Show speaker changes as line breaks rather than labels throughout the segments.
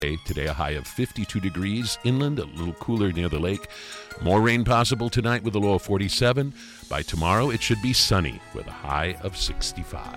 Today, a high of 52 degrees inland, a little cooler near the lake. More rain possible tonight with a low of 47. By tomorrow, it should be sunny with a high of 65.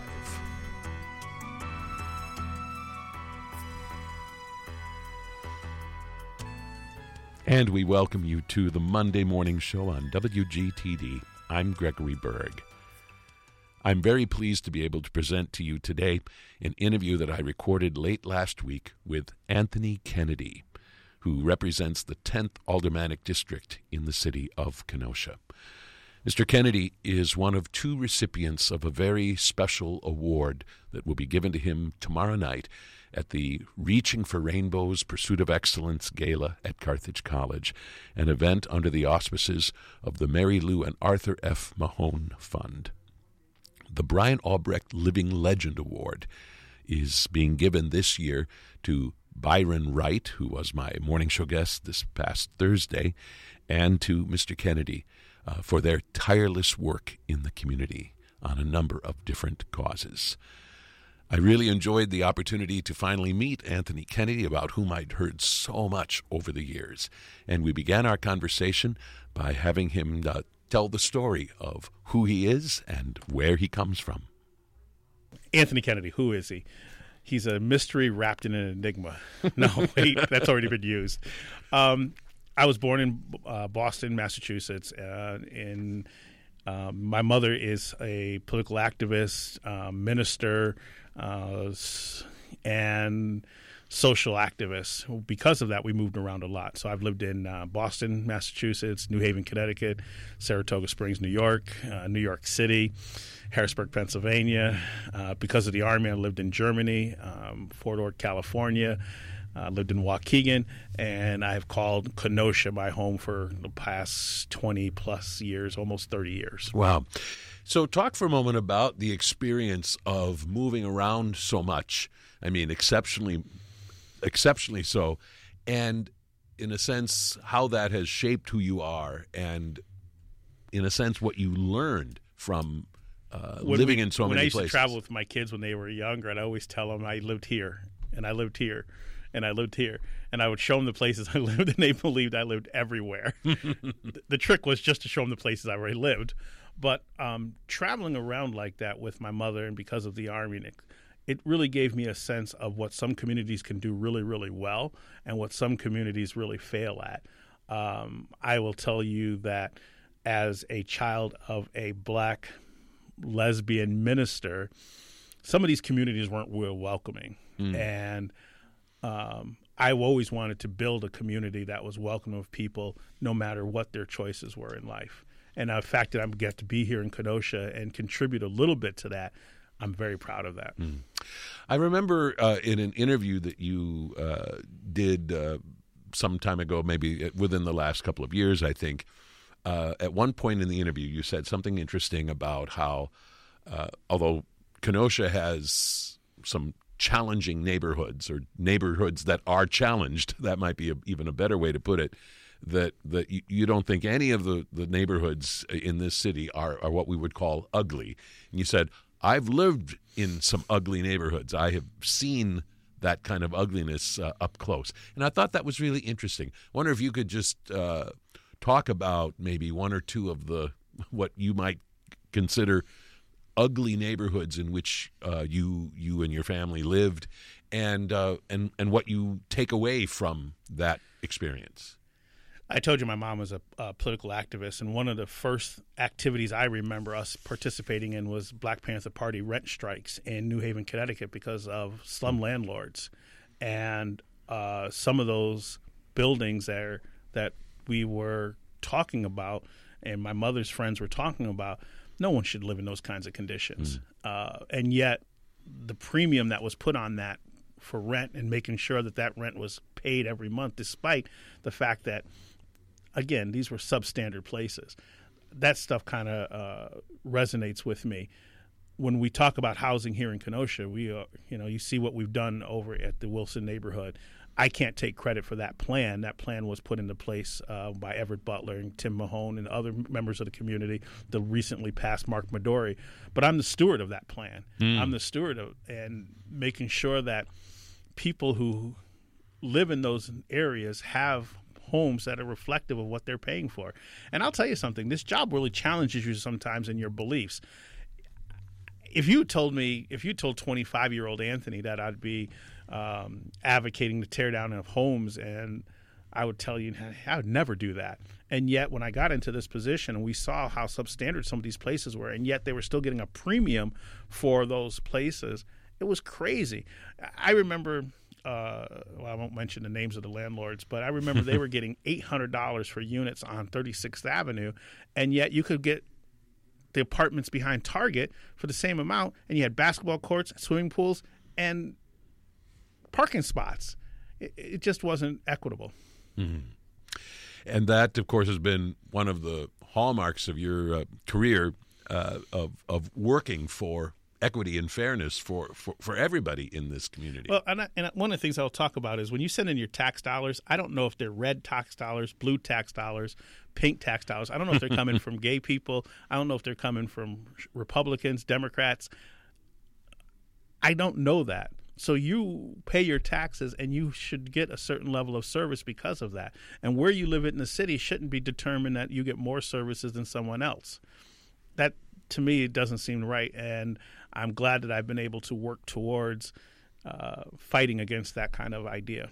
And we welcome you to the Monday Morning Show on WGTD. I'm Gregory Berg. I'm very pleased to be able to present to you today an interview that I recorded late last week with Anthony Kennedy, who represents the 10th Aldermanic District in the city of Kenosha. Mr. Kennedy is one of two recipients of a very special award that will be given to him tomorrow night at the Reaching for Rainbows Pursuit of Excellence Gala at Carthage College, an event under the auspices of the Mary Lou and Arthur F. Mahone Fund. The Brian Albrecht Living Legend Award is being given this year to Byron Wright, who was my morning show guest this past Thursday, and to Mr. Kennedy for their tireless work in the community on a number of different causes. I really enjoyed the opportunity to finally meet Anthony Kennedy, about whom I'd heard so much over the years. And we began our conversation by having him tell the story of who he is and where he comes from.
Anthony Kennedy, who is he? He's a mystery wrapped in an enigma. No, wait, that's already been used. I was born in Boston, Massachusetts. My mother is a political activist, minister, and social activist. Because of that, we moved around a lot. So I've lived in Boston, Massachusetts, New Haven, Connecticut, Saratoga Springs, New York City, Harrisburg, Pennsylvania. Because of the Army, I lived in Germany, Fort Ord, California. Lived in Waukegan, and I've called Kenosha my home for the past 20-plus years, almost 30 years.
Wow. So talk for a moment about the experience of moving around so much. I mean, exceptionally so, and in a sense, how that has shaped who you are, and in a sense, what you learned from living in so many places.
When I used to travel with my kids when they were younger, I'd always tell them I lived here, and I lived here, and I lived here. And I would show them the places I lived, and they believed I lived everywhere. The trick was just to show them the places I already lived. But traveling around like that with my mother, and because of the Army, it really gave me a sense of what some communities can do really, really well and what some communities really fail at. I will tell you that as a child of a black lesbian minister, some of these communities weren't real welcoming. And I always wanted to build a community that was welcoming of people no matter what their choices were in life. And the fact that I get to be here in Kenosha and contribute a little bit to that, I'm very proud of that.
I remember in an interview that you did some time ago, maybe within the last couple of years, I think, at one point in the interview you said something interesting about how, although Kenosha has some challenging neighborhoods, or neighborhoods that are challenged, that might be even a better way to put it, that you don't think any of the neighborhoods in this city are what we would call ugly. And you said, I've lived in some ugly neighborhoods. I have seen that kind of ugliness up close. And I thought that was really interesting. I wonder if you could just talk about maybe one or two of what you might consider ugly neighborhoods in which you and your family lived, and what you take away from that experience.
I told you my mom was a political activist, and one of the first activities I remember us participating in was Black Panther Party rent strikes in New Haven, Connecticut, because of slum landlords. And some of those buildings there that we were talking about and my mother's friends were talking about, no one should live in those kinds of conditions. And yet the premium that was put on that for rent and making sure that rent was paid every month, despite the fact that, again, these were substandard places. That stuff kind of resonates with me. When we talk about housing here in Kenosha, you see what we've done over at the Wilson neighborhood. I can't take credit for that plan. That plan was put into place by Everett Butler and Tim Mahone and other members of the community, the recently passed Mark Midori. But I'm the steward of that plan. I'm the steward of and making sure that people who live in those areas have homes that are reflective of what they're paying for. And I'll tell you something, this job really challenges you sometimes in your beliefs. If you told 25-year-old Anthony that I'd be advocating the tear down of homes, and I would tell you I would never do that. And yet when I got into this position and we saw how substandard some of these places were, and yet they were still getting a premium for those places, it was crazy. I remember, well, I won't mention the names of the landlords, but I remember they were getting $800 for units on 36th Avenue, and yet you could get the apartments behind Target for the same amount, and you had basketball courts, swimming pools, and parking spots. It just wasn't equitable.
Mm-hmm. And that, of course, has been one of the hallmarks of your career of working for equity and fairness for everybody in this community.
Well, and one of the things I'll talk about is when you send in your tax dollars, I don't know if they're red tax dollars, blue tax dollars, pink tax dollars. I don't know if they're coming from gay people. I don't know if they're coming from Republicans, Democrats. I don't know that. So you pay your taxes, and you should get a certain level of service because of that. And where you live in the city shouldn't be determined that you get more services than someone else. That, to me, it doesn't seem right. And I'm glad that I've been able to work towards fighting against that kind of idea.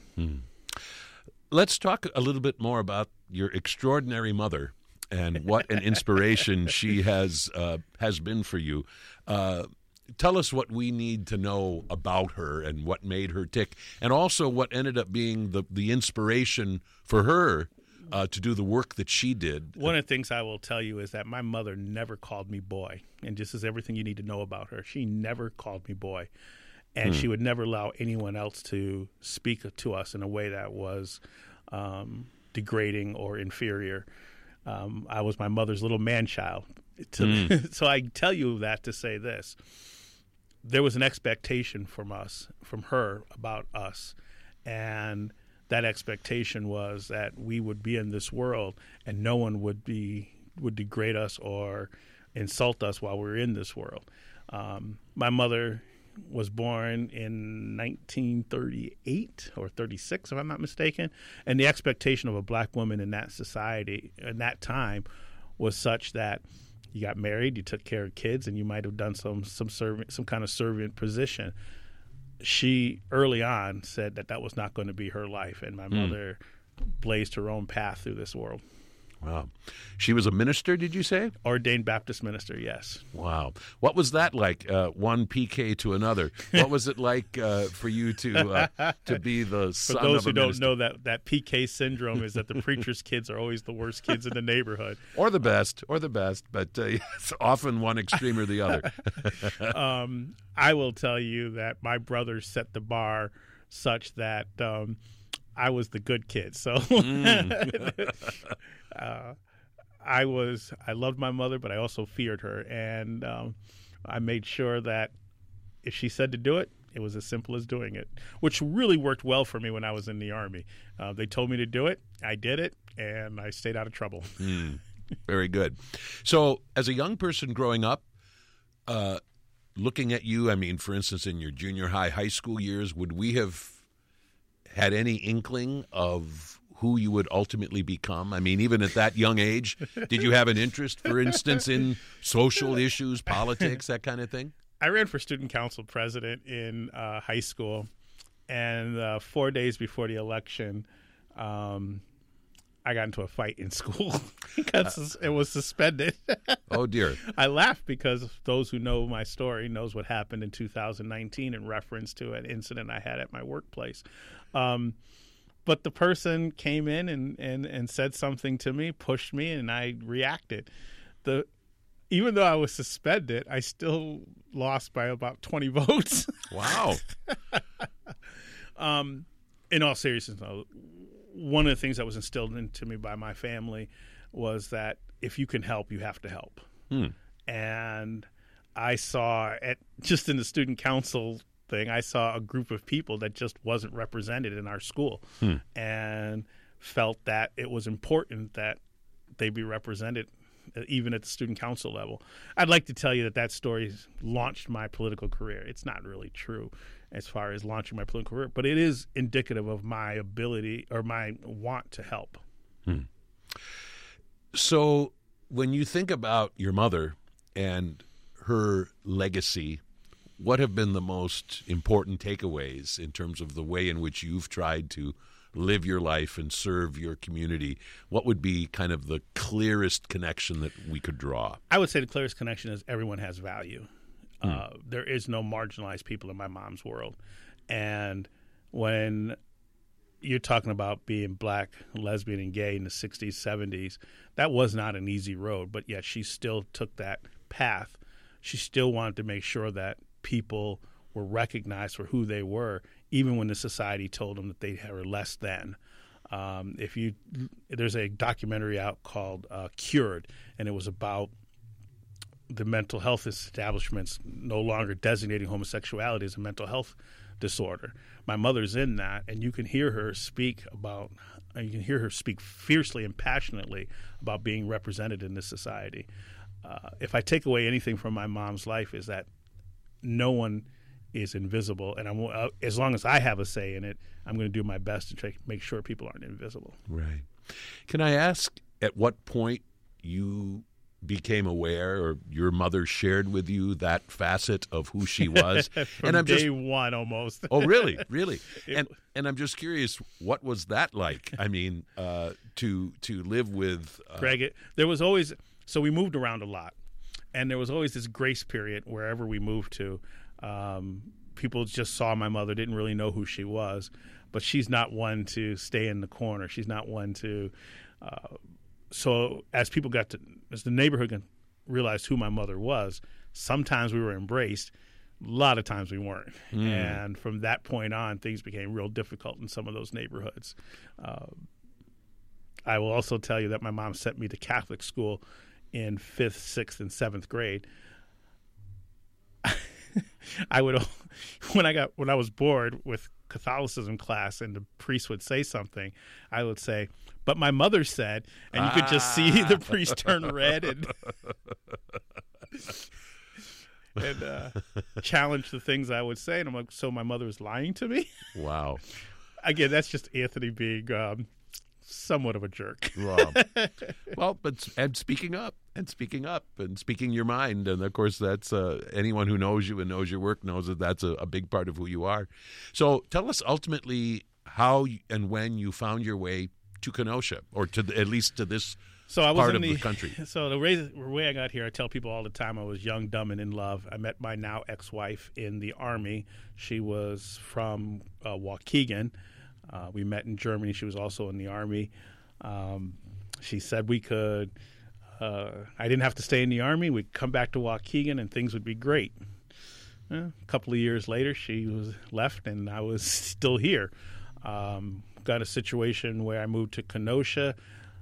Let's talk a little bit more about your extraordinary mother and what an inspiration she has been for you. Tell us what we need to know about her and what made her tick, and also what ended up being the inspiration for her to do the work that she did.
One of the things I will tell you is that my mother never called me boy, and just as everything you need to know about her. She never called me boy, and she would never allow anyone else to speak to us in a way that was degrading or inferior. I was my mother's little man-child. So I tell you that to say this. There was an expectation from her about us, and that expectation was that we would be in this world and no one would degrade us or insult us while we were in this world. My mother was born in 1938 or 36, if I'm not mistaken, and the expectation of a black woman in that society in that time was such that you got married, you took care of kids, and you might have done some kind of servant position. She early on said that was not going to be her life, and my mother blazed her own path through this world.
Wow. She was a minister, did you say?
Ordained Baptist minister, yes.
Wow. What was that like, one PK to another? What was it like for you to be the son of a minister? For those who don't know,
that PK syndrome is that the preacher's kids are always the worst kids in the neighborhood.
Or the best, but it's often one extreme or the other.
I will tell you that my brother set the bar such that I was the good kid. So I loved my mother, but I also feared her. And I made sure that if she said to do it, it was as simple as doing it, which really worked well for me when I was in the Army. They told me to do it. I did it, and I stayed out of trouble.
Very good. So as a young person growing up, looking at you, I mean, for instance, in your junior high school years, would we have had any inkling of who you would ultimately become? I mean, even at that young age, did you have an interest, for instance, in social issues, politics, that kind of thing?
I ran for student council president in high school, and 4 days before the election, I got into a fight in school because it was suspended.
Oh, dear.
I laugh because those who know my story knows what happened in 2019 in reference to an incident I had at my workplace. But the person came in and said something to me, pushed me, and I reacted. Even though I was suspended, I still lost by about 20 votes.
Wow.
In all seriousness, though, one of the things that was instilled into me by my family was that if you can help, you have to help. And I saw just in the student council thing, I saw a group of people that just wasn't represented in our school and felt that it was important that they be represented even at the student council level. I'd like to tell you that story launched my political career. It's not really true. as far as launching my political career. But it is indicative of my ability or my want to help.
So when you think about your mother and her legacy, what have been the most important takeaways in terms of the way in which you've tried to live your life and serve your community? What would be kind of the clearest connection that we could draw?
I would say the clearest connection is everyone has value. There is no marginalized people in my mom's world. And when you're talking about being black, lesbian, and gay in the 60s, 70s, that was not an easy road, but yet she still took that path. She still wanted to make sure that people were recognized for who they were, even when the society told them that they were less than. There's a documentary out called Cured, and it was about the mental health establishments no longer designating homosexuality as a mental health disorder. My mother's in that, and you can hear her speak fiercely and passionately about being represented in this society. If I take away anything from my mom's life, is that no one is invisible, and as long as I have a say in it, I'm going to do my best to try to make sure people aren't invisible.
Right. Can I ask at what point you became aware, or your mother shared with you that facet of who she was?
From day one, almost.
Oh, really? Really? And I'm just curious, what was that like? I mean, to live with
Greg, there was always, so we moved around a lot, and there was always this grace period wherever we moved to. People just saw my mother, didn't really know who she was, but she's not one to stay in the corner. She's not one to. So as the neighborhood realized who my mother was, sometimes we were embraced. A lot of times we weren't. And from that point on, things became real difficult in some of those neighborhoods. I will also tell you that my mom sent me to Catholic school in 5th, 6th, and 7th grade. When I was bored with Catholicism class and the priest would say something, I would say, "But my mother said," and you could just see the priest turn red and challenge the things I would say. And I'm like, so my mother was lying to me?
Wow.
Again, that's just Anthony being somewhat of a jerk.
Well, and speaking up and speaking your mind. And of course, that's anyone who knows you and knows your work knows that that's a big part of who you are. So tell us ultimately how and when you found your way to Kenosha, or at least to this part of the country.
So the way I got here, I tell people all the time, I was young, dumb, and in love. I met my now ex-wife in the Army. She was from Waukegan. We met in Germany. She was also in the Army. She said we could, I didn't have to stay in the Army. We'd come back to Waukegan and things would be great. A couple of years later, she was left and I was still here. Got a situation where I moved to Kenosha.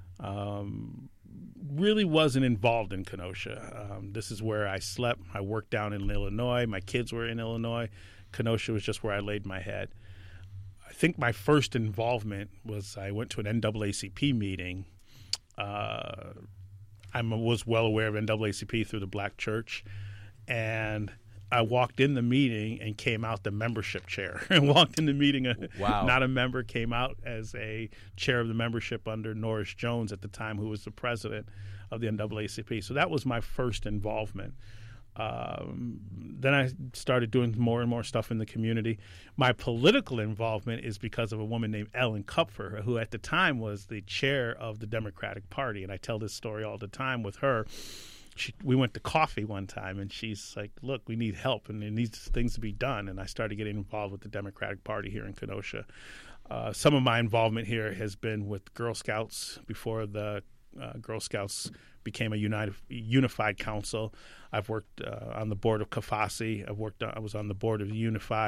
Really wasn't involved in Kenosha. This is where I slept. I worked down in Illinois. My kids were in Illinois. Kenosha was just where I laid my head. I think my first involvement was I went to an NAACP meeting. I was well aware of NAACP through the Black Church, and I walked in the meeting and came out the membership chair. And walked in the meeting,
wow.
Not a member, came out as a chair of the membership under Norris Jones at the time, who was the president of the NAACP. So that was my first involvement. Then I started doing more and more stuff in the community. My political involvement is because of a woman named Ellen Kupfer, who at the time was the chair of the Democratic Party. And I tell this story all the time with her. We went to coffee one time, and she's like, look, we need help, and there needs things to be done. And I started getting involved with the Democratic Party here in Kenosha. Some of my involvement here has been with Girl Scouts before the Girl Scouts became a unified council. I've worked on the board of CAFASI. I was on the board of the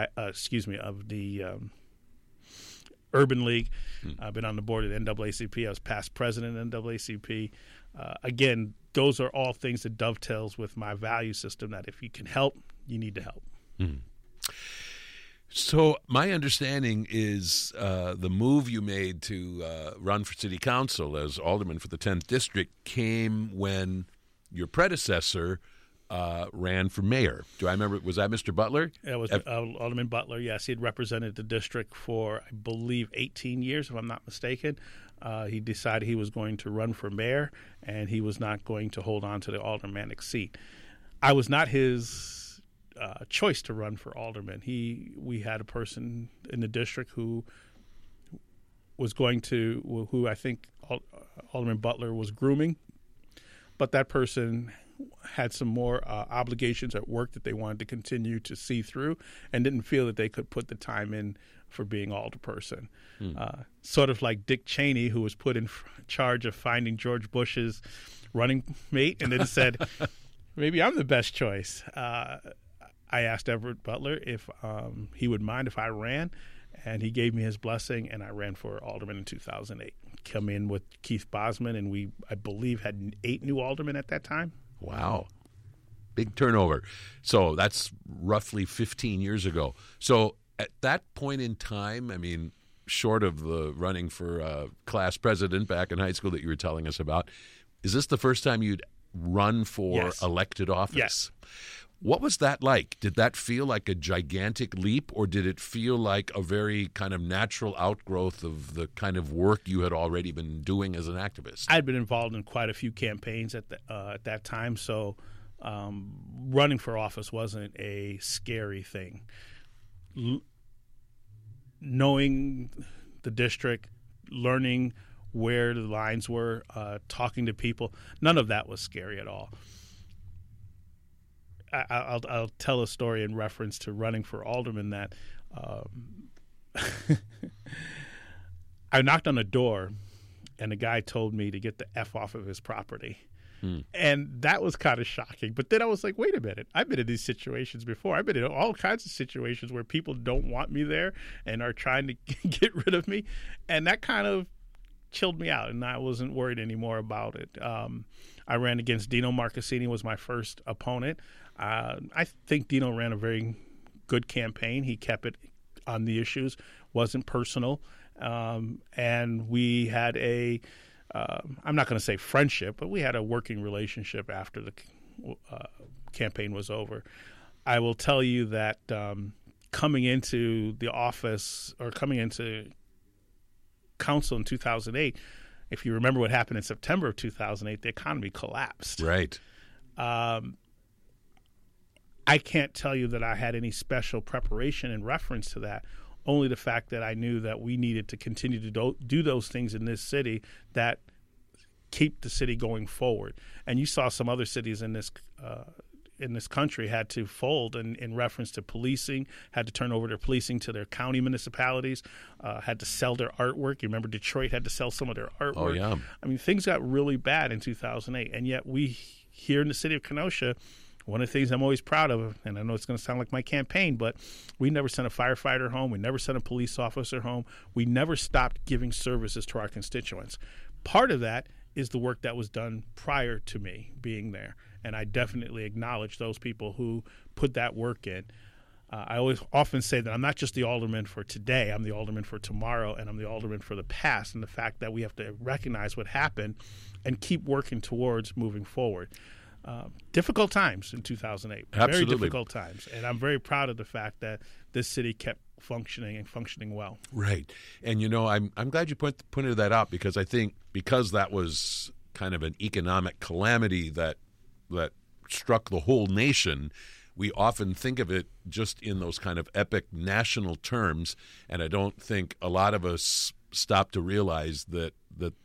Urban League. I've been on the board of the NAACP. I was past president of NAACP. Again, those are all things that dovetails with my value system, that if you can help, you need to help.
So my understanding is the move you made to run for city council as alderman for the 10th district came when your predecessor ran for mayor. Do I remember? Was that Mr. Butler?
It was Alderman Butler. Yes, he had represented the district for, I believe, 18 years, if I'm not mistaken. He decided he was going to run for mayor, and he was not going to hold on to the aldermanic seat. I was not his choice to run for alderman. We had a person in the district who was who I think Alderman Butler was grooming, but that person had some more obligations at work that they wanted to continue to see through, and didn't feel that they could put the time in for being alderperson. Sort of like Dick Cheney, who was put in charge of finding George Bush's running mate, and then said, maybe I'm the best choice. I asked Everett Butler if he would mind if I ran, and he gave me his blessing, and I ran for alderman in 2008. Come in with Keith Bosman, and we, I believe, had 8 new aldermen at that time.
Wow. Big turnover. So that's roughly 15 years ago. So at that point in time, I mean, short of the running for class president back in high school that you were telling us about, is this the first time you'd run for elected office?
Yes.
What was that like? Did that feel like a gigantic leap, or did it feel like a very kind of natural outgrowth of the kind of work you had already been doing as an activist?
I'd been involved in quite a few campaigns at that time, so running for office wasn't a scary thing. Knowing the district, learning where the lines were, talking to people, none of that was scary at all. I'll tell a story in reference to running for alderman that I knocked on a door, and the guy told me to get the F off of his property. And that was kind of shocking. But then I was like, wait a minute. I've been in these situations before. I've been in all kinds of situations where people don't want me there and are trying to get rid of me. And that kind of chilled me out, and I wasn't worried anymore about it. I ran against Dino Marcassini, was my first opponent. I think Dino ran a very good campaign. He kept it on the issues, wasn't personal. And we had I'm not going to say friendship, but we had a working relationship after the campaign was over. I will tell you that coming into the office, or coming into council in 2008, if you remember what happened in September of 2008, the economy collapsed.
Right.
I can't tell you that I had any special preparation in reference to that, only the fact that I knew that we needed to continue to do those things in this city that keep the city going forward. And you saw some other cities in this country had to fold in reference to policing, had to turn over their policing to their county municipalities, had to sell their artwork. You remember Detroit had to sell some of their artwork.
Oh, yeah.
I mean, things got really bad in 2008. And yet we, here in the city of Kenosha, one of the things I'm always proud of, and I know it's going to sound like my campaign, but we never sent a firefighter home. We never sent a police officer home. We never stopped giving services to our constituents. Part of that is the work that was done prior to me being there, and I definitely acknowledge those people who put that work in. I often say that I'm not just the alderman for today, I'm the alderman for tomorrow, and I'm the alderman for the past, and the fact that we have to recognize what happened and keep working towards moving forward. Difficult times in 2008.
Absolutely.
Very difficult times. And I'm very proud of the fact that this city kept functioning and functioning well.
Right. And, you know, I'm glad you pointed that out, because I think because that was kind of an economic calamity that struck the whole nation, we often think of it just in those kind of epic national terms. And I don't think a lot of us stop to realize that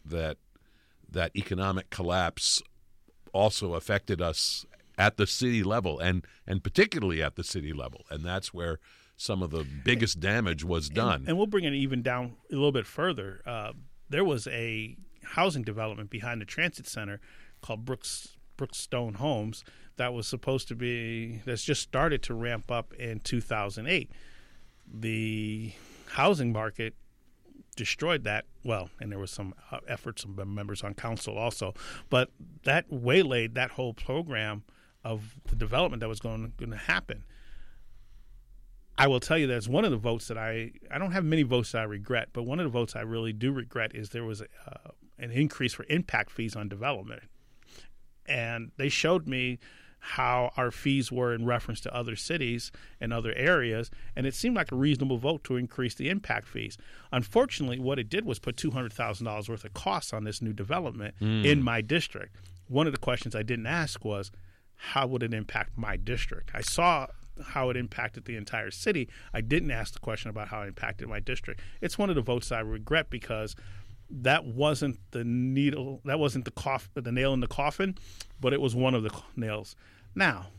economic collapse also affected us at the city level, and particularly at the city level. And that's where some of the biggest damage was done.
And we'll bring it even down a little bit further. There was a housing development behind the transit center called Brookstone Homes that was supposed to be, that's just started to ramp up in 2008. The housing market destroyed that. Well, and there was some efforts of members on council also, but that waylaid that whole program of the development that was going to happen. I will tell you that's one of the votes that I don't have many votes that I regret, but one of the votes I really do regret is there was an increase for impact fees on development. And they showed me how our fees were in reference to other cities and other areas, and it seemed like a reasonable vote to increase the impact fees. Unfortunately, what it did was put $200,000 worth of costs on this new development in my district. One of the questions I didn't ask was, how would it impact my district? I saw how it impacted the entire city. I didn't ask the question about how it impacted my district. It's one of the votes I regret because that wasn't the nail in the coffin, but it was one of the nails. Now,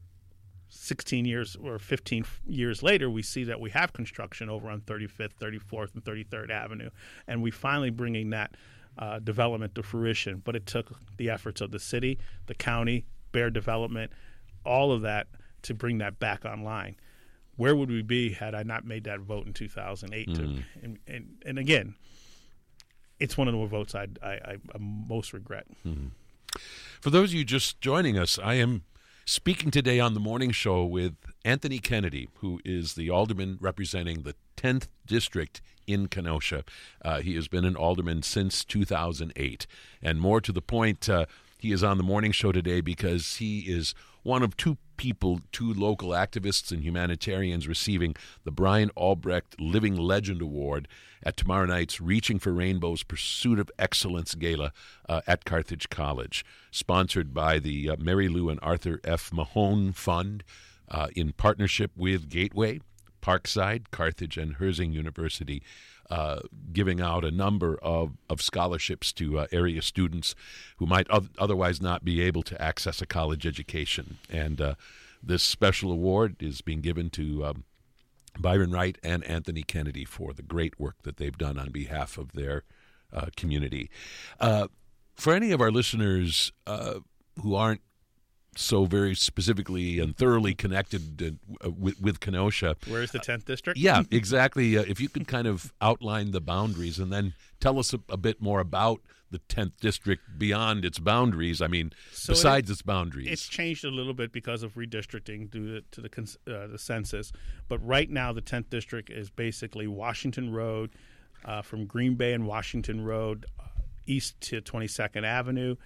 16 years or 15 years later, we see that we have construction over on 35th, 34th, and 33rd Avenue, and we finally bringing that development to fruition. But it took the efforts of the city, the county, Bear Development, all of that to bring that back online. Where would we be had I not made that vote in 2008? And again, it's one of the votes I most regret.
For those of you just joining us, I am speaking today on the morning show with Anthony Kennedy, who is the alderman representing the 10th District in Kenosha. He has been an alderman since 2008. And more to the point, he is on the morning show today because he is one of two local activists and humanitarians receiving the Brian Albrecht Living Legend Award at tomorrow night's Reaching for Rainbow's Pursuit of Excellence Gala at Carthage College, sponsored by the Mary Lou and Arthur F. Mahone Fund in partnership with Gateway, Parkside, Carthage, and Herzing University, giving out a number of scholarships to area students who might otherwise not be able to access a college education. And this special award is being given to Byron Wright and Anthony Kennedy for the great work that they've done on behalf of their community. For any of our listeners who aren't so very specifically and thoroughly connected with Kenosha.
Where's the 10th District?
Yeah, exactly. If you could kind of outline the boundaries and then tell us a bit more about the 10th District beyond its boundaries. I mean, besides its boundaries.
It's changed a little bit because of redistricting due to the census. But right now, the 10th District is basically Washington Road, from Green Bay and Washington Road, east to 22nd Avenue.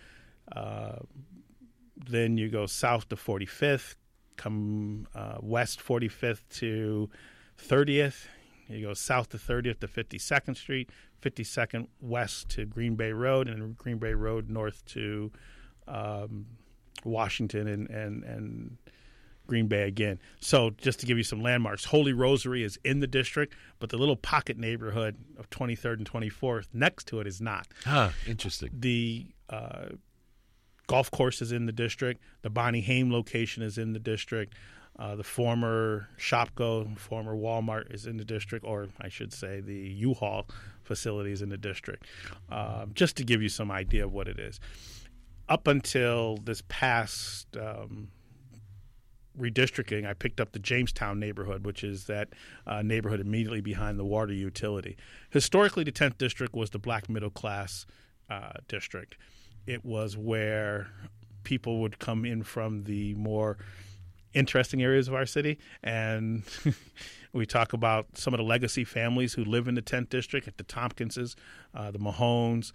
Then you go south to 45th, come west 45th to 30th. You go south to 30th to 52nd Street, 52nd west to Green Bay Road, and Green Bay Road north to Washington and Green Bay again. So just to give you some landmarks, Holy Rosary is in the district, but the little pocket neighborhood of 23rd and 24th next to it is not.
Interesting.
The golf course is in the district. The Bonnie Haim location is in the district. The former Shopko, former Walmart is in the district, or I should say the U-Haul facility is in the district, just to give you some idea of what it is. Up until this past redistricting, I picked up the Jamestown neighborhood, which is that neighborhood immediately behind the water utility. Historically, the 10th District was the black middle class district. It was where people would come in from the more interesting areas of our city, and we talk about some of the legacy families who live in the 10th District, the Tompkinses, the Mahones.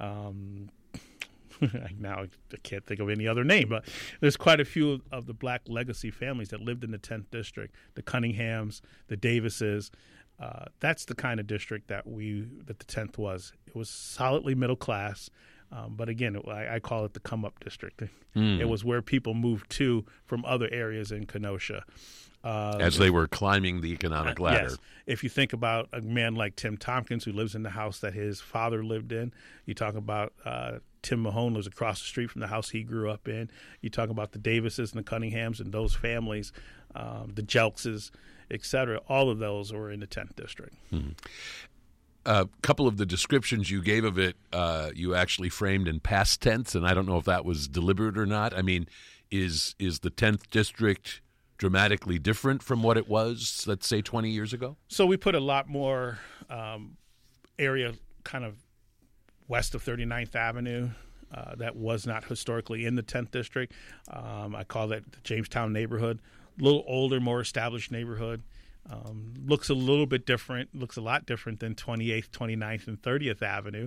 Now I can't think of any other name, but there's quite a few of the black legacy families that lived in the 10th District, the Cunninghams, the Davises. That's the kind of district that the 10th was. It was solidly middle class. But again, I call it the come-up district. It was where people moved to from other areas in Kenosha.
As they were climbing the economic ladder.
Yes. If you think about a man like Tim Tompkins, who lives in the house that his father lived in, you talk about Tim Mahone lives across the street from the house he grew up in. You talk about the Davises and the Cunninghams and those families, the Jelkses, et cetera. All of those were in the 10th District.
A couple of the descriptions you gave of it, you actually framed in past tense, and I don't know if that was deliberate or not. I mean, is the 10th District dramatically different from what it was, let's say, 20 years ago? So
we put a lot more area kind of west of 39th Avenue that was not historically in the 10th District. I call that the Jamestown neighborhood. A little older, more established neighborhood. Looks a little bit different, looks a lot different than 28th, 29th, and 30th Avenue.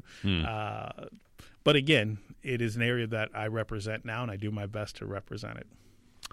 But again, it is an area that I represent now, and I do my best to represent it.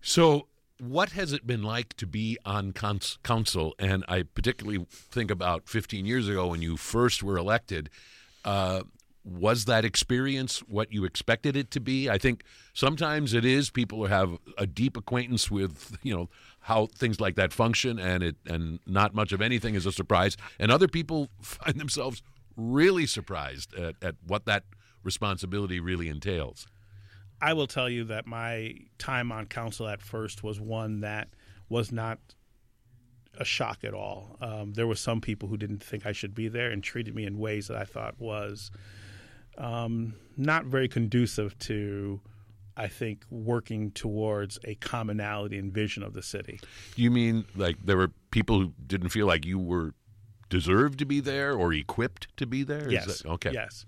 So what has it been like to be on council? And I particularly think about 15 years ago when you first were elected. Was that experience what you expected it to be? I think sometimes it is. People have a deep acquaintance with, how things like that function, and not much of anything is a surprise. And other people find themselves really surprised at what that responsibility really entails.
I will tell you that my time on council at first was one that was not a shock at all. There were some people who didn't think I should be there and treated me in ways that I thought was not very conducive to, I think, working towards a commonality and vision of the city.
You mean like there were people who didn't feel like you were deserved to be there or equipped to be there?
Yes.
Okay.
Yes.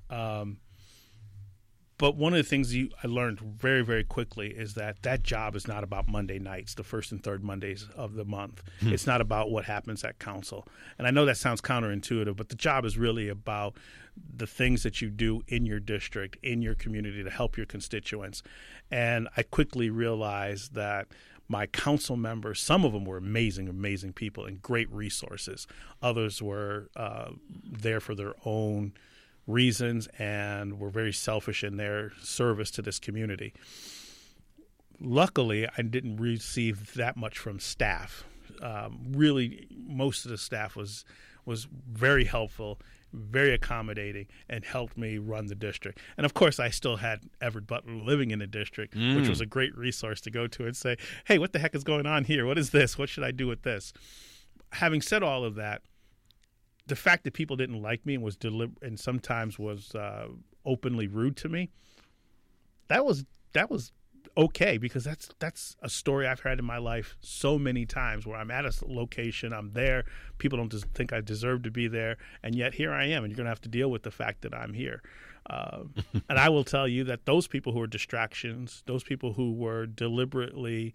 But one of the things I learned very, very quickly is that job is not about Monday nights, the first and third Mondays of the month. It's not about what happens at council. And I know that sounds counterintuitive, but the job is really about the things that you do in your district, in your community to help your constituents. And I quickly realized that my council members, some of them were amazing, amazing people and great resources. Others were there for their own reasons and were very selfish in their service to this community. Luckily, I didn't receive that much from staff. Really, most of the staff was very helpful, very accommodating, and helped me run the district. And of course, I still had Everett Butler living in the district, which was a great resource to go to and say, hey, what the heck is going on here? What is this? What should I do with this? Having said all of that, the fact that people didn't like me and was and sometimes was openly rude to me, that was okay, because that's a story I've had in my life so many times where I'm at a location, I'm there, people don't just think I deserve to be there, and yet here I am, and you're going to have to deal with the fact that I'm here. And I will tell you that those people who are distractions, those people who were deliberately,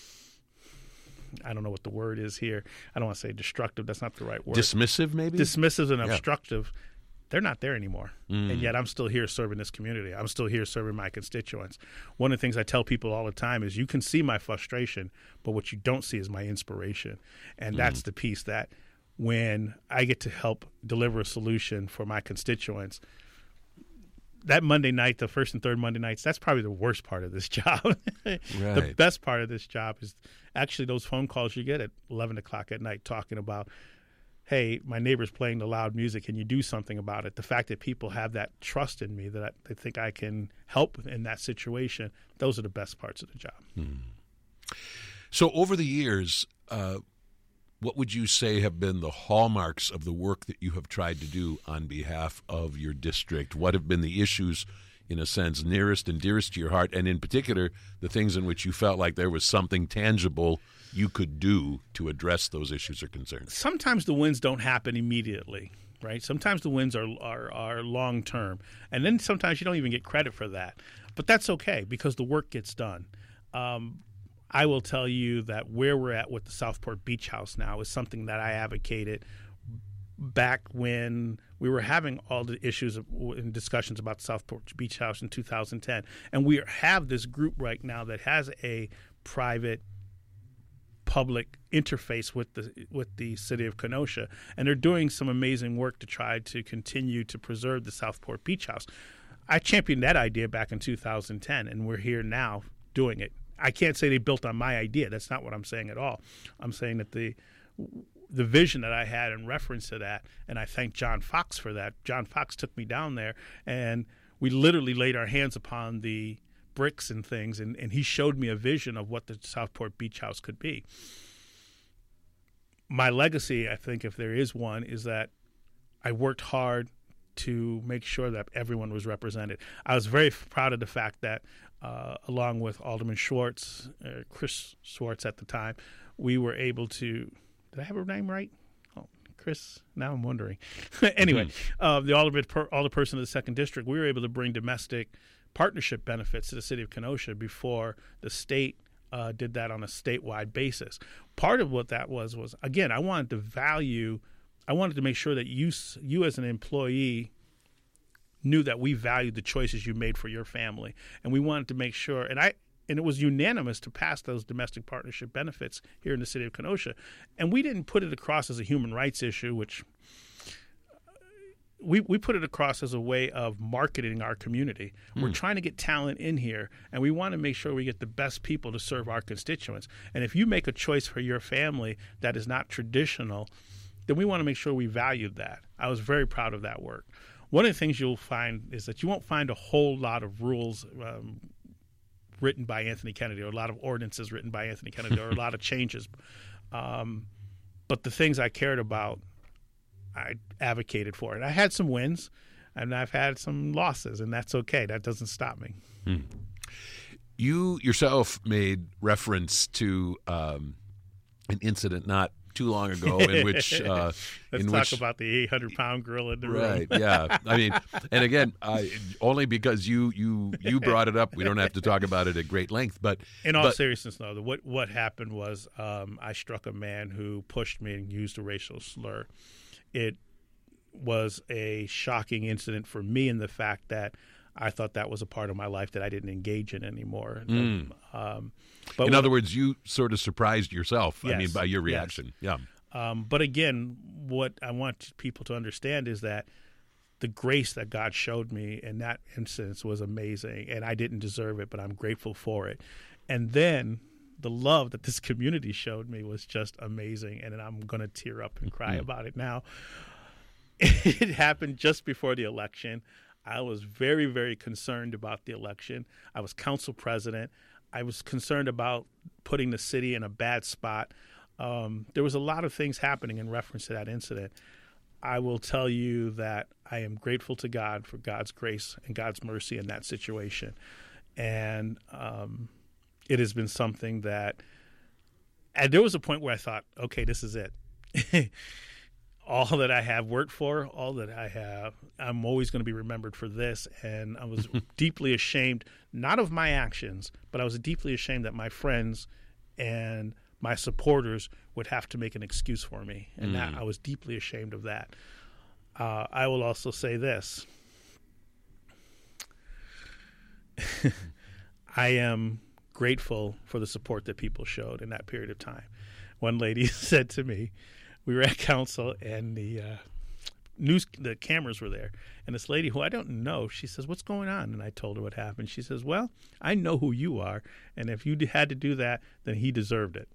I don't know what the word is here. I don't want to say destructive. That's not the right word.
Dismissive, maybe?
Dismissive and obstructive. They're not there anymore. And yet I'm still here serving this community. I'm still here serving my constituents. One of the things I tell people all the time is you can see my frustration, but what you don't see is my inspiration. And that's the piece that when I get to help deliver a solution for my constituents, that Monday night, the first and third Monday nights, that's probably the worst part of this job.
Right.
The best part of this job is actually those phone calls you get at 11 o'clock at night talking about, hey, my neighbor's playing the loud music. Can you do something about it? The fact that people have that trust in me, that they think I can help in that situation, those are the best parts of the job.
So over the years, what would you say have been the hallmarks of the work that you have tried to do on behalf of your district? What have been the issues, in a sense, nearest and dearest to your heart, and in particular, the things in which you felt like there was something tangible you could do to address those issues or concerns?
Sometimes the wins don't happen immediately, right? Sometimes the wins are long-term, and then sometimes you don't even get credit for that. But that's okay because the work gets done. I will tell you that where we're at with the Southport Beach House now is something that I advocated back when we were having all the issues and discussions about the Southport Beach House in 2010. And we have this group right now that has a private public interface with the city of Kenosha, and they're doing some amazing work to try to continue to preserve the Southport Beach House. I championed that idea back in 2010, and we're here now doing it. I can't say they built on my idea. That's not what I'm saying at all. I'm saying that the vision that I had in reference to that, and I thank John Fox for that. John Fox took me down there, and we literally laid our hands upon the bricks and things, and he showed me a vision of what the Southport Beach House could be. My legacy, I think, if there is one, is that I worked hard to make sure that everyone was represented. I was very proud of the fact that along with Alderman Schwartz, Chris Schwartz at the time, we were able to, did I have her name right? Oh, Chris, now I'm wondering. Anyway, the alderperson of the 2nd District, we were able to bring domestic partnership benefits to the city of Kenosha before the state did that on a statewide basis. Part of what that was again, I wanted to make sure that you as an employee knew that we valued the choices you made for your family. And we wanted to make sure, and and it was unanimous to pass those domestic partnership benefits here in the city of Kenosha. And we didn't put it across as a human rights issue, which we put it across as a way of marketing our community. We're trying to get talent in here, and we want to make sure we get the best people to serve our constituents. And if you make a choice for your family that is not traditional, then we want to make sure we valued that. I was very proud of that work. One of the things you'll find is that you won't find a whole lot of rules written by Anthony Kennedy, or a lot of ordinances written by Anthony Kennedy, or a lot of changes. But the things I cared about, I advocated for it. I had some wins, and I've had some losses, and that's okay. That doesn't stop me.
You yourself made reference to an incident not too long ago in which
let's talk about the 800-pound gorilla in the room.
Right, yeah. I mean, and again, only because you brought it up, we don't have to talk about it at great length. But
in all seriousness, though, what happened was I struck a man who pushed me and used a racial slur. It was a shocking incident for me in the fact that I thought that was a part of my life that I didn't engage in anymore. But
in other words, you sort of surprised yourself,
yes,
I mean, by your reaction.
Yes.
Yeah.
But again, what I want people to understand is that the grace that God showed me in that instance was amazing, and I didn't deserve it, but I'm grateful for it. And then the love that this community showed me was just amazing, and I'm going to tear up and cry about it now. It happened just before the election. I was very, very concerned about the election. I was council president. I was concerned about putting the city in a bad spot. There was a lot of things happening in reference to that incident. I will tell you that I am grateful to God for God's grace and God's mercy in that situation. And it has been something that, and there was a point where I thought, okay, this is it. All that I have worked for, all that I have, I'm always going to be remembered for this. And I was deeply ashamed, not of my actions, but I was deeply ashamed that my friends and my supporters would have to make an excuse for me. And that I was deeply ashamed of that. I will also say this. I am grateful for the support that people showed in that period of time. One lady said to me, we were at council, and the cameras were there. And this lady, who I don't know, she says, "What's going on?" And I told her what happened. She says, "Well, I know who you are, and if you had to do that, then he deserved it."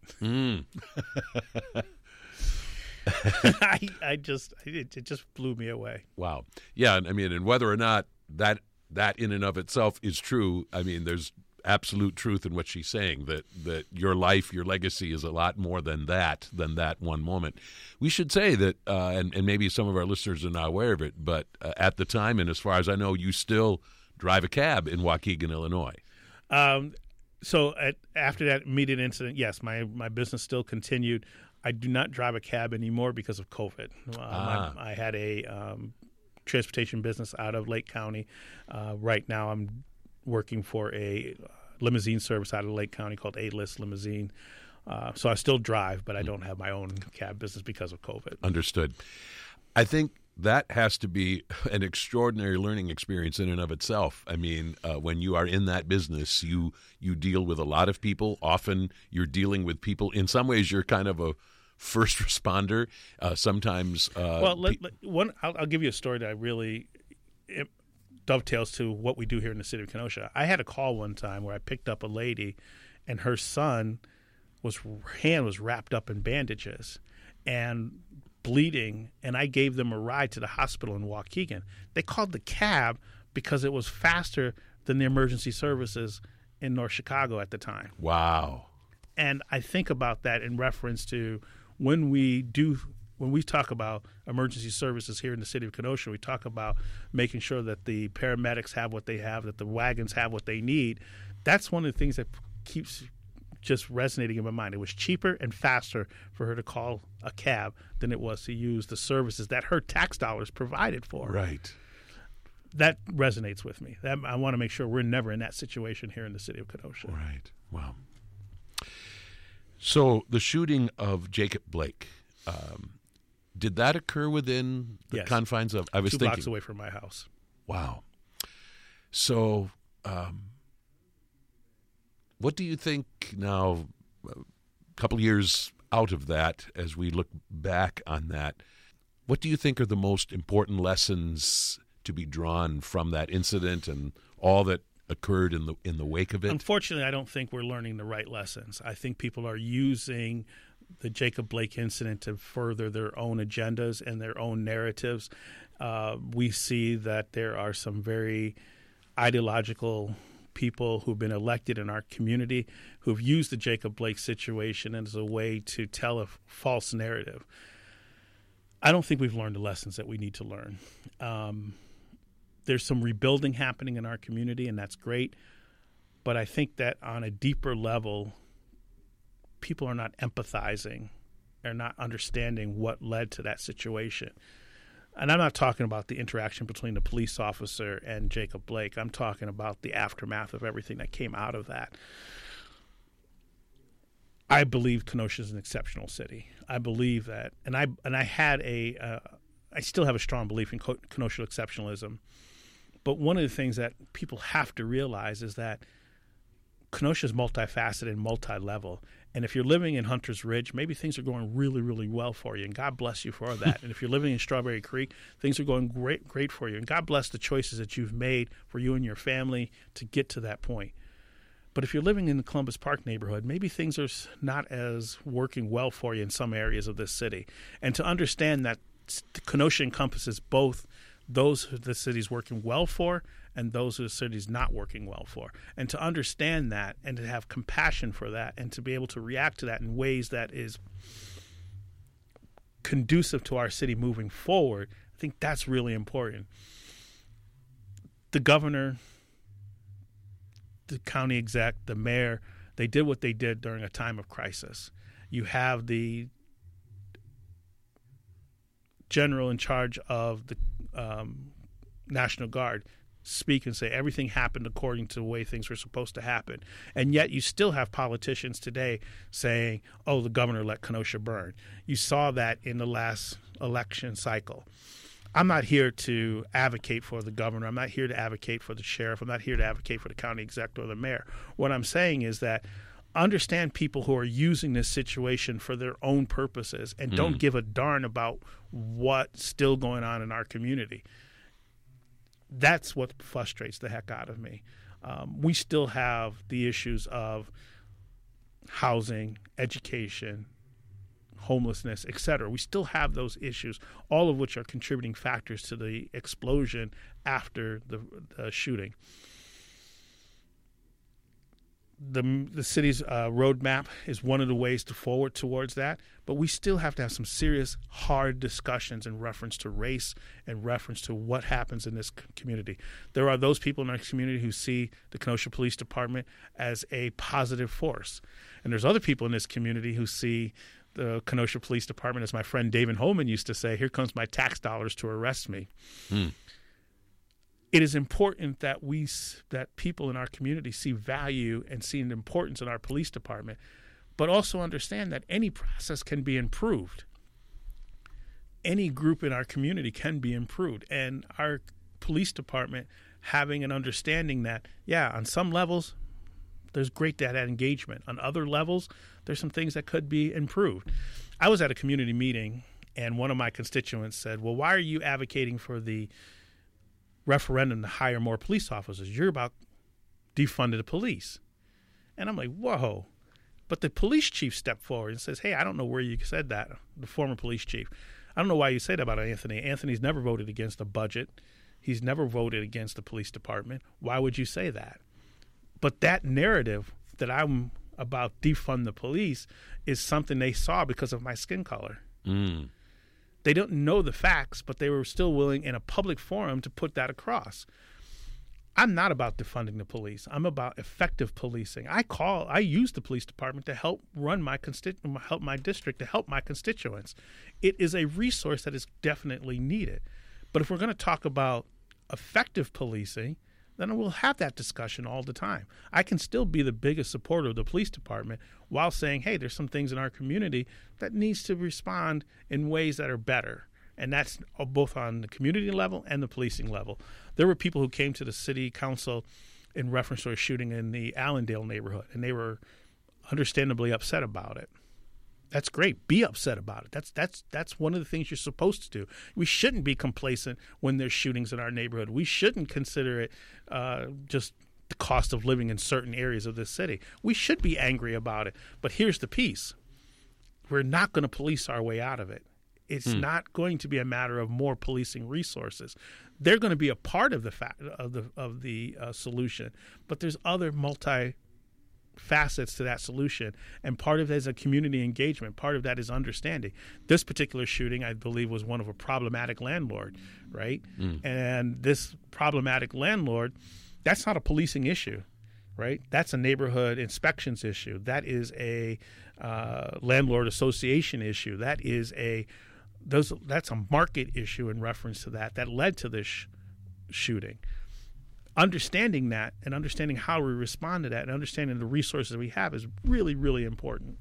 It just blew me away.
Wow. Yeah, I mean, and whether or not that in and of itself is true, I mean, there's absolute truth in what she's saying, that your life, your legacy is a lot more than that one moment. We should say that, and maybe some of our listeners are not aware of it, but at the time, and as far as I know, you still drive a cab in Waukegan, Illinois.
So after that immediate incident, yes, my business still continued. I do not drive a cab anymore because of COVID. I had a transportation business out of Lake County. Right now I'm working for a limousine service out of Lake County called A-List Limousine. So I still drive, but I don't have my own cab business because of COVID.
Understood. I think that has to be an extraordinary learning experience in and of itself. I mean, when you are in that business, you deal with a lot of people. Often you're dealing with people. In some ways, you're kind of a first responder. Sometimes.
I'll give you a story that I really dovetails to what we do here in the city of Kenosha. I had a call one time where I picked up a lady, and her son hand was wrapped up in bandages and bleeding, and I gave them a ride to the hospital in Waukegan. They called the cab because it was faster than the emergency services in North Chicago at the time.
Wow.
And I think about that in reference to when we talk about emergency services here in the city of Kenosha, we talk about making sure that the paramedics have what they have, that the wagons have what they need. That's one of the things that keeps just resonating in my mind. It was cheaper and faster for her to call a cab than it was to use the services that her tax dollars provided for.
Right.
That resonates with me. I want to make sure we're never in that situation here in the city of Kenosha.
Right. Wow. So the shooting of Jacob Blake, did that occur within the confines of? I was
2
thinking
blocks away from my house.
Wow. So, What do you think now, a couple years out of that, as we look back on that, what do you think are the most important lessons to be drawn from that incident and all that occurred in the wake of it?
Unfortunately, I don't think we're learning the right lessons. I think people are using the Jacob Blake incident to further their own agendas and their own narratives. We see that there are some very ideological people who've been elected in our community who've used the Jacob Blake situation as a way to tell a false narrative. I don't think we've learned the lessons that we need to learn. There's some rebuilding happening in our community, and that's great. But I think that on a deeper level, people are not empathizing. They're not understanding what led to that situation. And I'm not talking about the interaction between the police officer and Jacob Blake. I'm talking about the aftermath of everything that came out of that. I believe Kenosha is an exceptional city. I believe that, and I had I still have a strong belief in Kenosha exceptionalism. But one of the things that people have to realize is that Kenosha is multifaceted and multi-level. And if you're living in Hunter's Ridge, maybe things are going really, really well for you, and God bless you for that. And if you're living in Strawberry Creek, things are going great for you, and God bless the choices that you've made for you and your family to get to that point. But if you're living in the Columbus Park neighborhood, maybe things are not as working well for you in some areas of this city. And to understand that Kenosha encompasses both those who the city's working well for and those who the city's not working well for. And to understand that and to have compassion for that and to be able to react to that in ways that is conducive to our city moving forward, I think that's really important. The governor, the county exec, the mayor, they did what they did during a time of crisis. You have the general in charge of the National Guard speak and say everything happened according to the way things were supposed to happen. And yet you still have politicians today saying, oh, the governor let Kenosha burn. You saw that in the last election cycle. I'm not here to advocate for the governor. I'm not here to advocate for the sheriff. I'm not here to advocate for the county exec or the mayor. What I'm saying is that understand people who are using this situation for their own purposes and don't give a darn about what's still going on in our community. That's what frustrates the heck out of me. We still have the issues of housing, education, homelessness, etc. We still have those issues, all of which are contributing factors to the explosion after the shooting. The city's roadmap is one of the ways to forward towards that, but we still have to have some serious, hard discussions in reference to race and reference to what happens in this community. There are those people in our community who see the Kenosha Police Department as a positive force, and there's other people in this community who see the Kenosha Police Department, as my friend David Holman used to say, here comes my tax dollars to arrest me. It is important that that people in our community see value and see an importance in our police department, but also understand that any process can be improved. Any group in our community can be improved. And our police department having an understanding that, yeah, on some levels, there's great data engagement. On other levels, there's some things that could be improved. I was at a community meeting, and one of my constituents said, well, why are you advocating for the referendum to hire more police officers? You're about defunding the police. And I'm like, whoa. But the police chief stepped forward and says, hey, I don't know where you said that, the former police chief. I don't know why you say that about Anthony. Anthony's never voted against a budget. He's never voted against the police department. Why would you say that? But that narrative that I'm about defund the police is something they saw because of my skin color. They don't know the facts, but they were still willing in a public forum to put that across. I'm not about defunding the police. I'm about effective policing. I use the police department to help run help my district, to help my constituents. It is a resource that is definitely needed. But if we're going to talk about effective policing, then we'll have that discussion all the time. I can still be the biggest supporter of the police department while saying, hey, there's some things in our community that needs to respond in ways that are better. And that's both on the community level and the policing level. There were people who came to the city council in reference to a shooting in the Allendale neighborhood, and they were understandably upset about it. That's great. Be upset about it. That's one of the things you're supposed to do. We shouldn't be complacent when there's shootings in our neighborhood. We shouldn't consider it just the cost of living in certain areas of this city. We should be angry about it. But here's the piece. We're not going to police our way out of it. It's not going to be a matter of more policing resources. They're going to be a part of the solution, but there's other facets to that solution, and part of that is a community engagement. Part of that is understanding. This particular shooting, I believe, was one of a problematic landlord, right? And this problematic landlord, that's not a policing issue, right? That's a neighborhood inspections issue. That is a landlord association issue. That's a market issue in reference to that led to this shooting. Understanding that and understanding how we respond to that and understanding the resources we have is really, really important.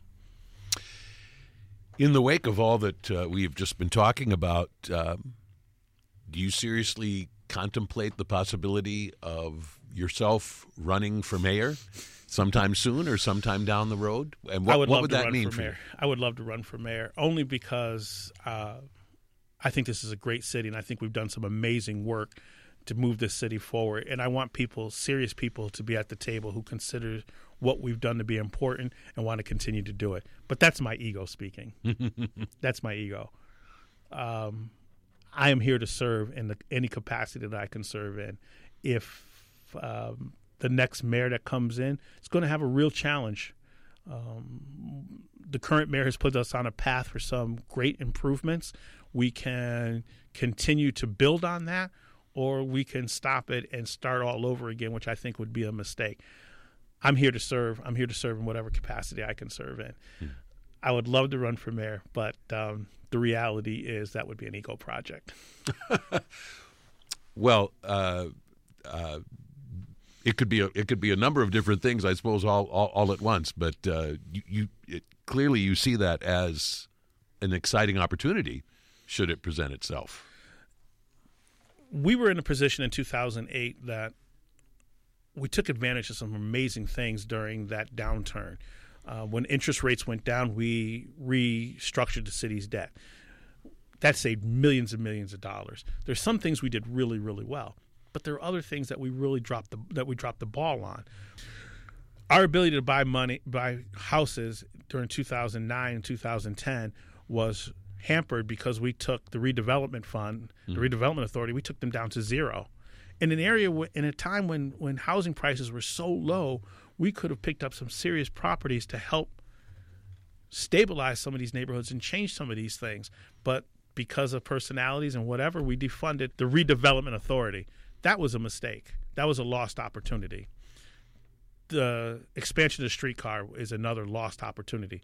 In the wake of all that we've just been talking about, do you seriously contemplate the possibility of yourself running for mayor sometime soon or sometime down the road? And what would that mean for you?
I would love to run for mayor, only because I think this is a great city, and I think we've done some amazing work to move this city forward. And I want serious people, to be at the table who consider what we've done to be important and want to continue to do it. But that's my ego speaking. That's my ego. I am here to serve in any capacity that I can serve in. If the next mayor that comes in is going to have a real challenge. The current mayor has put us on a path for some great improvements. We can continue to build on that, or we can stop it and start all over again, which I think would be a mistake. I'm here to serve. I'm here to serve in whatever capacity I can serve in. I would love to run for mayor, but the reality is that would be an ego project.
Well, it could be a number of different things, I suppose, all at once. But clearly you see that as an exciting opportunity, should it present itself.
We were in a position in 2008 that we took advantage of some amazing things during that downturn. When interest rates went down, we restructured the city's debt. That saved millions and millions of dollars. There's some things we did really, really well, but there are other things that we really dropped the ball on. Our ability to buy houses during 2009 and 2010 was hampered because we took the redevelopment fund, the redevelopment authority, we took them down to zero. In a time when housing prices were so low, we could have picked up some serious properties to help stabilize some of these neighborhoods and change some of these things. But because of personalities and whatever, we defunded the redevelopment authority. That was a mistake. That was a lost opportunity. The expansion of the streetcar is another lost opportunity.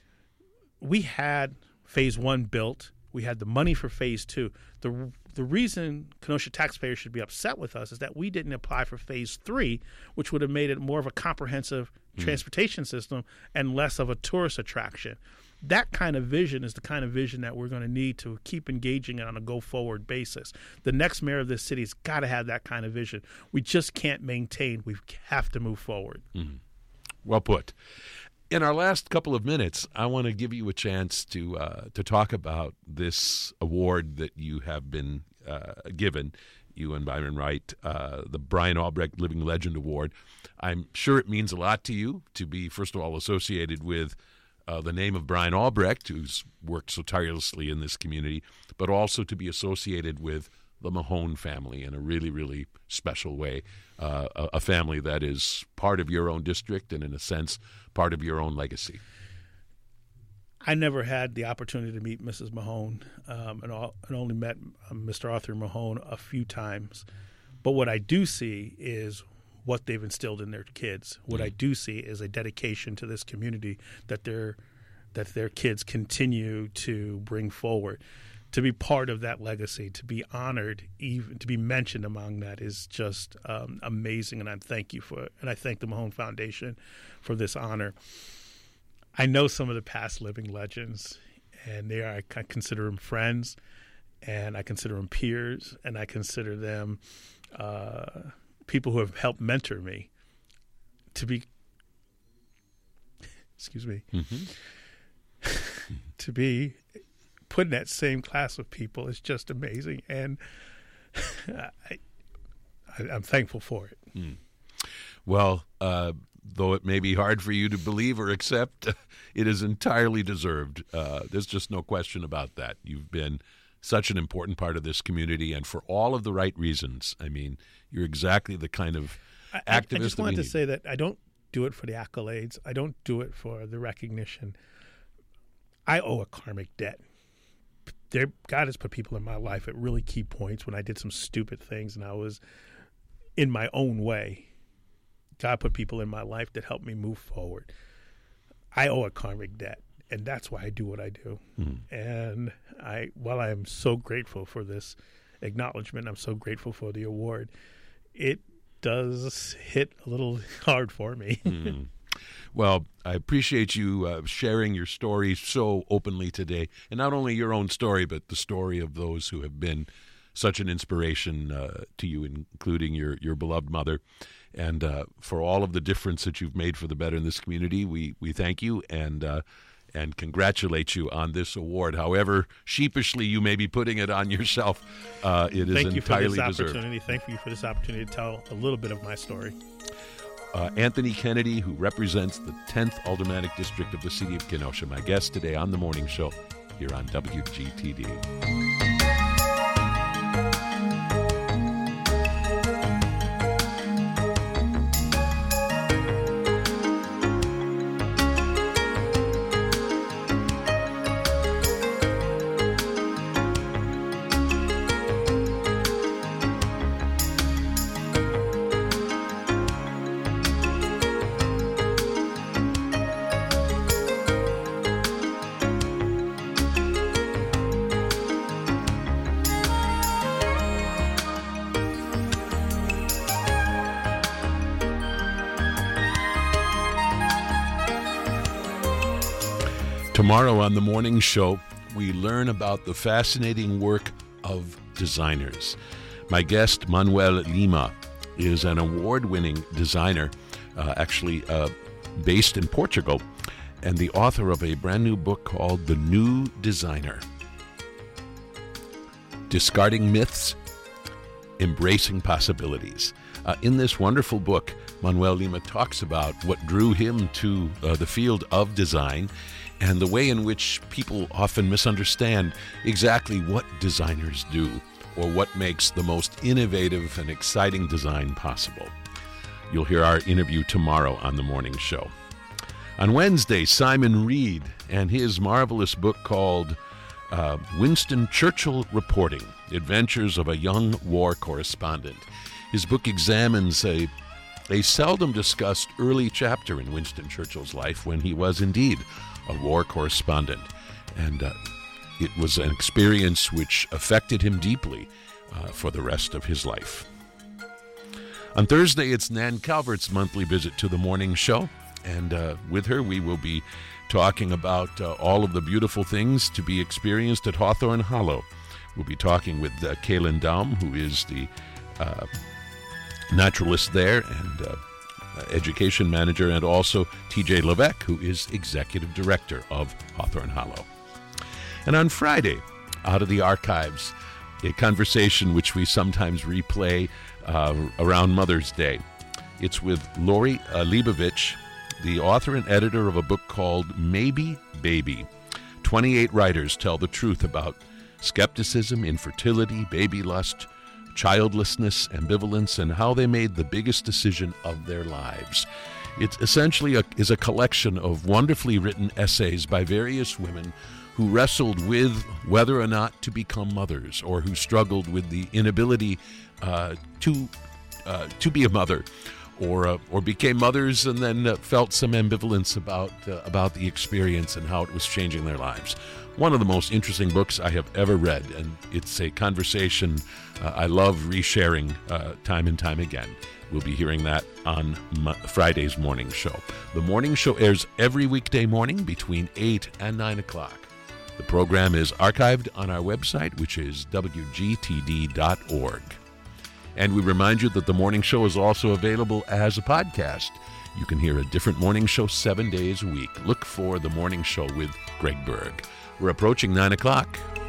We had Phase 1 built. We had the money for Phase 2. The reason Kenosha taxpayers should be upset with us is that we didn't apply for Phase 3, which would have made it more of a comprehensive transportation system and less of a tourist attraction. That kind of vision is the kind of vision that we're going to need to keep engaging on a go-forward basis. The next mayor of this city has got to have that kind of vision. We just can't maintain. We have to move forward.
Well put. In our last couple of minutes, I want to give you a chance to talk about this award that you have been given, you and Byron Wright, the Brian Albrecht Living Legend Award. I'm sure it means a lot to you to be, first of all, associated with the name of Brian Albrecht, who's worked so tirelessly in this community, but also to be associated with the Mahone family in a really, really special way, a family that is part of your own district and, in a sense, part of your own legacy.
I never had the opportunity to meet Mrs. Mahone and only met Mr. Arthur Mahone a few times. But what I do see is what they've instilled in their kids. What I do see is a dedication to this community that their kids continue to bring forward. To be part of that legacy, to be honored, even to be mentioned among that is just amazing, and I thank you for it. And I thank the Mahone Foundation for this honor. I know some of the past living legends, and I consider them friends, and I consider them peers, and I consider them people who have helped mentor me to be, to be put in that same class of people is just amazing. And I'm thankful for it.
Well, though it may be hard for you to believe or accept, it is entirely deserved. There's just no question about that. You've been such an important part of this community, and for all of the right reasons. I mean, you're exactly the kind of activist
I just wanted to
need.
say that I don't do it for the accolades. I don't do it for the recognition. I owe a karmic debt. God has put people in my life at really key points when I did some stupid things and I was in my own way. God put people in my life that helped me move forward. I owe a karmic debt, and that's why I do what I do. And while I am so grateful for this acknowledgement, I'm so grateful for the award, it does hit a little hard for me.
Well, I appreciate you sharing your story so openly today, and not only your own story, but the story of those who have been such an inspiration to you, including your beloved mother. And for all of the difference that you've made for the better in this community, we thank you and congratulate you on this award. However sheepishly you may be putting it on yourself, it is
Thank you for
entirely
this
deserved.
opportunity. Thank you for this opportunity to tell a little bit of my story.
Anthony Kennedy, who represents the 10th Aldermanic District of the City of Kenosha, my guest today on The Morning Show here on WGTD. Tomorrow on The Morning Show, we learn about the fascinating work of designers. My guest, Manuel Lima, is an award-winning designer, actually based in Portugal, and the author of a brand new book called The New Designer. Discarding Myths, Embracing Possibilities. In this wonderful book, Manuel Lima talks about what drew him to the field of design and the way in which people often misunderstand exactly what designers do or what makes the most innovative and exciting design possible. You'll hear our interview tomorrow on The Morning Show. On Wednesday, Simon Reed and his marvelous book called Winston Churchill Reporting, Adventures of a Young War Correspondent. His book examines a seldom discussed early chapter in Winston Churchill's life when he was indeed a war correspondent. And it was an experience which affected him deeply for the rest of his life. On Thursday, it's Nan Calvert's monthly visit to The Morning Show. And with her, we will be talking about all of the beautiful things to be experienced at Hawthorne Hollow. We'll be talking with Kaylin Daum, who is the naturalist there and education manager, and also TJ Levesque, who is executive director of Hawthorne Hollow. And on Friday, out of the archives, a conversation which we sometimes replay around Mother's Day. It's with Lori Leibovich, the author and editor of a book called Maybe Baby. 28 writers tell the truth about skepticism, infertility, baby lust, childlessness, ambivalence, and how they made the biggest decision of their lives. It essentially is a collection of wonderfully written essays by various women who wrestled with whether or not to become mothers, or who struggled with the inability to be a mother, or became mothers and then felt some ambivalence about the experience and how it was changing their lives. One of the most interesting books I have ever read, and it's a conversation I love resharing time and time again. We'll be hearing that on Friday's Morning Show. The Morning Show airs every weekday morning between 8 and 9 o'clock. The program is archived on our website, which is wgtd.org. And we remind you that the morning show is also available as a podcast. You can hear a different morning show 7 days a week. Look for The Morning Show with Greg Berg. We're approaching 9 o'clock.